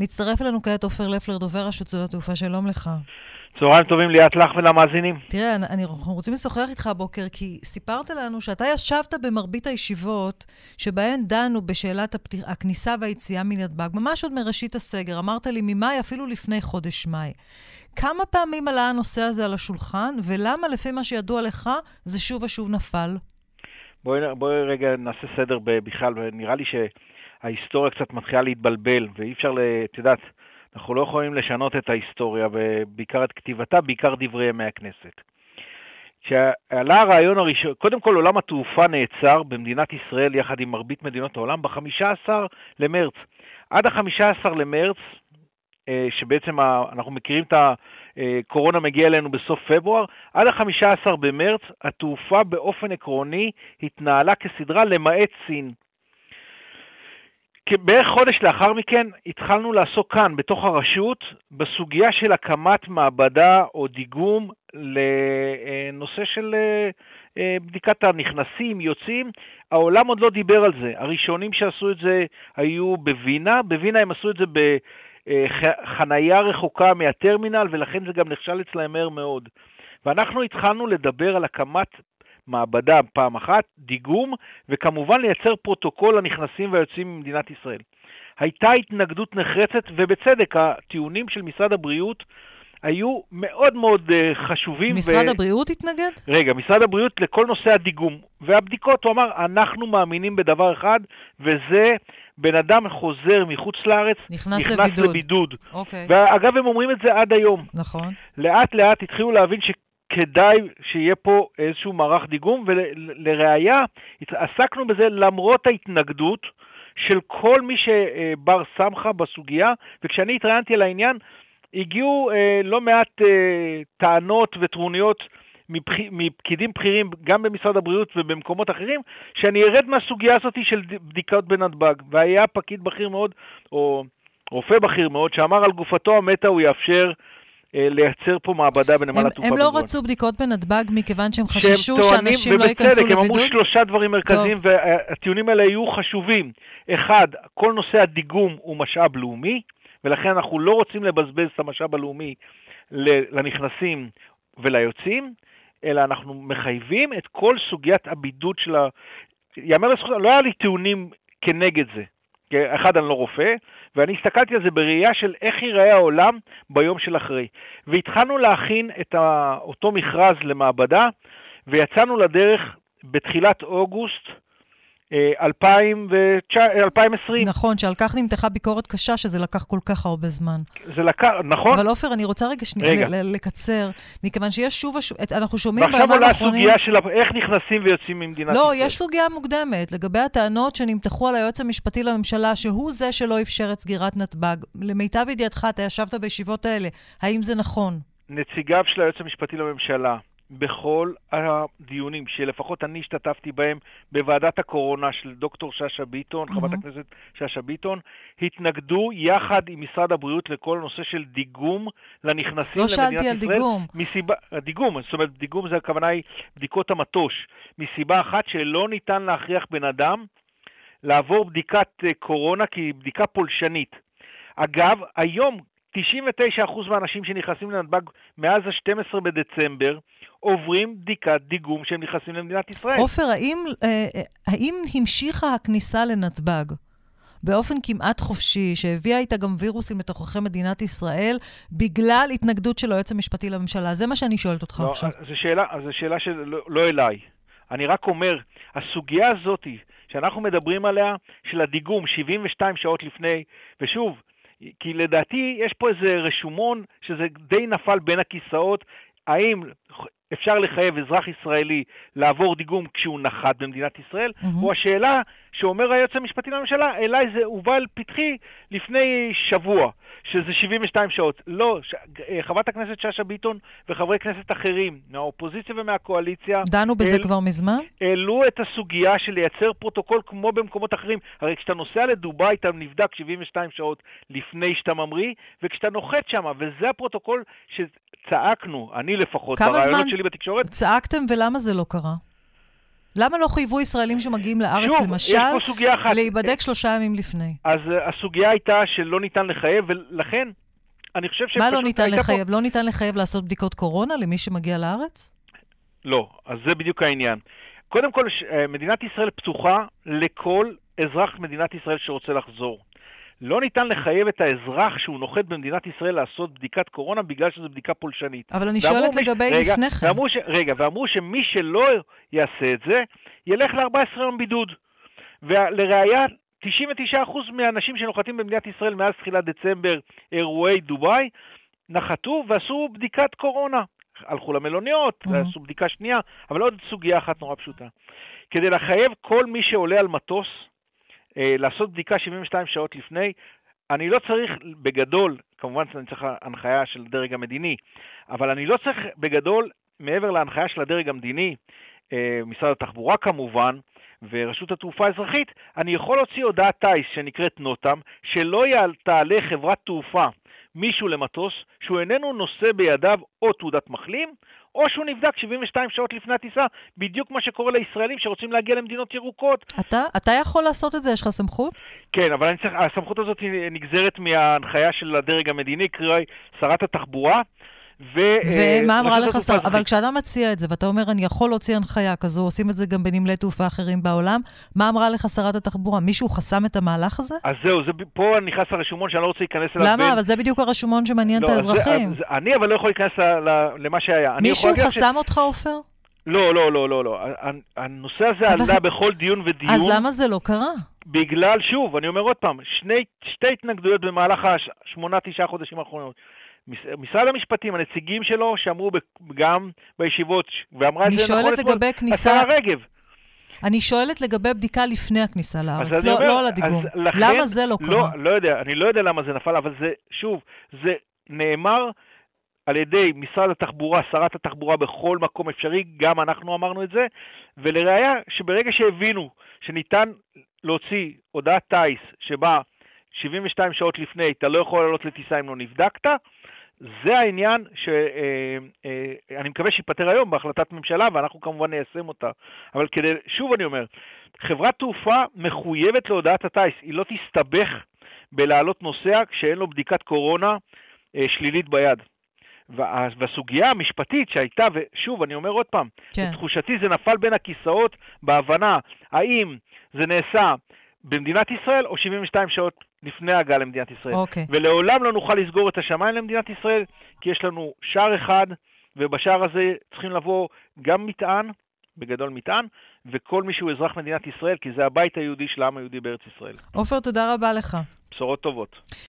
מצטרף אלינו כעת עופר לפלר, דובר רשות שדות התעופה, שלום לך. צהריים טובים ליאת לך ולמאזינים. תראה, אנחנו רוצים לשוחח איתך הבוקר, כי סיפרת לנו שאתה ישבת במרבית הישיבות שבהן דנו בשאלת הכניסה והיציאה מנתב"ג, ממש עוד מראשית הסגר. אמרת לי ממאי, אפילו לפני חודש מאי. כמה פעמים עלה הנושא הזה על השולחן, ולמה לפי מה שידוע לך זה שוב ושוב נפל? בואי רגע נעשה סדר בכלל, ונראה לי שההיסטוריה קצת מתחילה להתבלבל, ואי אפשר, את יודעת, אנחנו לא יכולים לשנות את ההיסטוריה, ובעיקר את כתיבתה, בעיקר דברי ימי הכנסת. כשעלה הרעיון הראשון, קודם כל עולם התעופה נעצר במדינת ישראל, יחד עם מרבית מדינות העולם, ב-15 למרץ. עד ה-15 למרץ, שבעצם אנחנו מכירים את הקורונה מגיע אלינו בסוף פברואר, עד ה-15 במרץ, התעופה באופן עקרוני התנהלה כסדרה למעט סין. בערך חודש לאחר מכן התחלנו לעסוק כאן בתוך הרשות בסוגיה של הקמת מעבדה או דיגום לנושא של בדיקת הנכנסים, יוצאים. העולם עוד לא דיבר על זה. הראשונים שעשו את זה היו בווינה. בווינה הם עשו את זה בחנייה רחוקה מהטרמינל, ולכן זה גם נכשל אצלהם מהר מאוד. ואנחנו התחלנו לדבר על הקמת מעבדה פעם אחת, דיגום, וכמובן לייצר פרוטוקול הנכנסים והיוצאים ממדינת ישראל. הייתה התנגדות נחרצת, ובצדק הטיעונים של משרד הבריאות היו מאוד מאוד חשובים. משרד הבריאות התנגד? רגע, משרד הבריאות לכל נושא הדיגום והבדיקות, הוא אמר, אנחנו מאמינים בדבר אחד, וזה בן אדם חוזר מחוץ לארץ, נכנס לבידוד. אוקיי. ואגב, הם אומרים את זה עד היום. נכון. לאט לאט התחילו להבין כדאי שיהיה פה איזשהו מערך דיגום, ולראיה, עסקנו בזה למרות ההתנגדות של כל מי שבר סמכה בסוגיה, וכשאני התראיינתי על העניין, הגיעו לא מעט טענות וטרוניות מפקידים בכירים, גם במשרד הבריאות ובמקומות אחרים, שאני ארד מהסוגיה הזאת של בדיקות בנתב"ג, והיה פקיד בכיר מאוד, או רופא בכיר מאוד, שאמר על גופתו המתה הוא יאפשר לייצר פה מעבדה בנמל התעופה. הם לא רצו בדיקות בנתב"ג מכיוון שהם חששו שאנשים לא ייכנסו לבידוד? הם אמרו 3 דברים מרכזיים, והטיעונים האלה היו חשובים. אחד, כל נושא הדיגום הוא משאב לאומי, ולכן אנחנו לא רוצים לבזבז את המשאב הלאומי לנכנסים וליוצאים, אלא אנחנו מחייבים את כל סוגיית הבידוד של יאמר לזכות, לא היה לי טיעונים כנגד זה. אחד, אני לא רופא, ואני הסתכלתי על זה בראייה של איך ייראה העולם ביום של אחרי. והתחלנו להכין את אותו מכרז למעבדה, ויצאנו לדרך בתחילת אוגוסט 2020. נכון, שעל כך נמתחה ביקורת קשה, שזה לקח כל כך הרבה זמן. זה לקח, נכון. אבל עופר, אני רוצה רגע שנייה לקצר, מכיוון שיש שוב, אנחנו שומעים בימים האחרונים... ועכשיו עולה הסוגיה של איך נכנסים ויוצאים ממדינת ישראל. לא, יש סוגיה מוקדמת, לגבי הטענות שנמתחו על היועץ המשפטי לממשלה, שהוא זה שלא אפשר את סגירת נתב"ג. למיטב ידיעתך, אתה ישבת בישיבות האלה, האם זה נכון? נציגיו של היועץ המשפטי לממשלה, בכל הדיונים שלפחות אני השתתפתי בהם בוועדת הקורונה של דוקטור שאשא ביטון, חברת הכנסת שאשא ביטון, התנגדו יחד עם משרד הבריאות לכל נושא של דיגום לנכנסים למדינת ישראל. לא שאלתי על דיגום. דיגום, זאת אומרת דיגום זה הכוונה היא בדיקות המטוש, מסיבה אחת שלא ניתן להכריח בן אדם לעבור בדיקת קורונה כי היא בדיקה פולשנית. אגב, היום 99% מהאנשים שנכנסים לנתב"ג מאז ה-12 בדצמבר עוברים בדיקת דיגום שהם נכנסים למדינת ישראל. עופר, האם המשיכה הכניסה לנתב"ג באופן כמעט חופשי, שהביאה איתה גם וירוסים לתוככי מדינת ישראל, בגלל התנגדות של היועץ המשפטי לממשלה? זה מה שאני שואלת אותך עכשיו. זו שאלה שלא אליי. אני רק אומר, הסוגיה הזאת שאנחנו מדברים עליה, של הדיגום 72 שעות לפני, ושוב, כי לדעתי יש פה איזה רשומון שזה די נפל בין הכיסאות, האם אפשר לחייב אזרח ישראלי לעבור דיגום כשהוא נחת במדינת ישראל, או השאלה שאומר היועץ המשפטי לממשלה, אליי זה הובא אל פתחי לפני שבוע, שזה 72 שעות. לא, חברת הכנסת שאשא ביטון וחברי כנסת אחרים, מהאופוזיציה ומהקואליציה, דנו בזה כבר מזמן? העלו את הסוגיה של לייצר פרוטוקול כמו במקומות אחרים. הרי כשאתה נוסע לדוביי, אתה נבדק 72 שעות לפני שאתה ממריא, וכשאתה נוחת שם, וזה הפרוטוקול שצעקנו, אני לפחות, ברעיונות שלי בתקשורת. צעקתם ולמה זה לא קרה? למה לא חייבו ישראלים שמגיעים לארץ, שוב, למשל, יש פה סוגיה אחת. להיבדק 3 ימים לפני? אז הסוגיה הייתה שלא ניתן לחייב, ולכן אני חושב מה לא ניתן לחייב? לא ניתן לחייב לעשות בדיקות קורונה למי שמגיע לארץ? לא, אז זה בדיוק העניין. קודם כל, מדינת ישראל פתוחה לכל אזרח מדינת ישראל שרוצה לחזור. לא ניתן לחייב את האזרח שהוא נוחת במדינת ישראל לעשות בדיקת קורונה בגלל שזו בדיקה פולשנית. אבל אני שואלת לגבי לפני כן. ואמרו שמי שלא יעשה את זה, ילך ל-14 יום בידוד. ולראיה, 99% מהאנשים שנוחתים במדינת ישראל מאז תחילת דצמבר, אירועי דובאי, נחתו ועשו בדיקת קורונה. הלכו למלוניות, ועשו בדיקה שנייה, אבל עוד סוגיה אחת נורא פשוטה. כדי לחייב כל מי שעולה על מטוס, לעשות בדיקה 72 שעות לפני, אני לא צריך בגדול, כמובן שאני צריך הנחיה של הדרג המדיני, אבל אני לא צריך בגדול, מעבר להנחיה של הדרג המדיני, משרד התחבורה כמובן, ורשות התעופה האזרחית, אני יכול להוציא הודעת טייס שנקראת נוטם, שלא תעלה חברת תעופה מישהו למטוס, שהוא איננו נושא בידיו או תעודת מחלים, או שהוא נבדק 72 שעות לפני הטיסה, בדיוק מה שקורה לישראלים שרוצים להגיע למדינות ירוקות. אתה יכול לעשות את זה? יש לך סמכות? כן, אבל הסמכות הזאת נגזרת מההנחיה של הדרג המדיני, קרי שרת התחבורה, ומה אמרה לך שר? אבל כשאתה מציע את זה, ואתה אומר, אני יכול להוציא הנחיה כזו, עושים את זה גם בנמלי תעופה אחרים בעולם, מה אמרה לך שרת התחבורה? מישהו חסם את המהלך הזה? אז זהו, פה נכנס הרשומון שאני לא רוצה להיכנס אליו. למה? אבל זה בדיוק הרשומון שמעניין את האזרחים. אני אבל לא יכול להיכנס למה שהיה. מישהו חסם אותך, עופר? לא. הנושא הזה עלה בכל דיון ודיון. אז למה זה לא קרה? בגלל, שוב, אני אומר עוד פעם, שתי התנגדויות במהלך 8-9 חודשים האחרונות. משרד המשפטים, הנציגים שלו, שאמרו גם בישיבות, ואמרה את זה נכון אתמול, השרה רגב. אני שואלת לגבי בדיקה לפני הכניסה לארץ, לא על הדיגום. למה זה לא קרה? אני לא יודע למה זה נפל, אבל זה, שוב, זה נאמר על ידי משרד התחבורה, שרת התחבורה בכל מקום אפשרי, גם אנחנו אמרנו את זה, ולראיה שברגע שהבינו שניתן להוציא הודעת טייס שבה 72 שעות לפני, אתה לא יכול לעלות לטיסה אם לא נבדקת, זה העניין שאני מקווה שיפטר היום בהחלטת ממשלה, ואנחנו כמובן ניישם אותה. אבל שוב אני אומר, חברת תעופה מחויבת להודעת הטייס, היא לא תסתבך בלעלות נוסע כשאין לו בדיקת קורונה שלילית ביד. והסוגיה המשפטית שהייתה, ושוב אני אומר עוד פעם, בתחושתי זה נפל בין הכיסאות בהבנה, האם זה נעשה במדינת ישראל או 72 שעות לפני ההגעה למדינת ישראל. ולעולם לא נוכל לסגור את השמיים למדינת ישראל, כי יש לנו שער אחד, ובשער הזה צריכים לבוא גם מטען, בגדול מטען, וכל מי שהוא אזרח מדינת ישראל, כי זה הבית היהודי של העם היהודי בארץ ישראל. עופר, תודה רבה לך. בשורות טובות.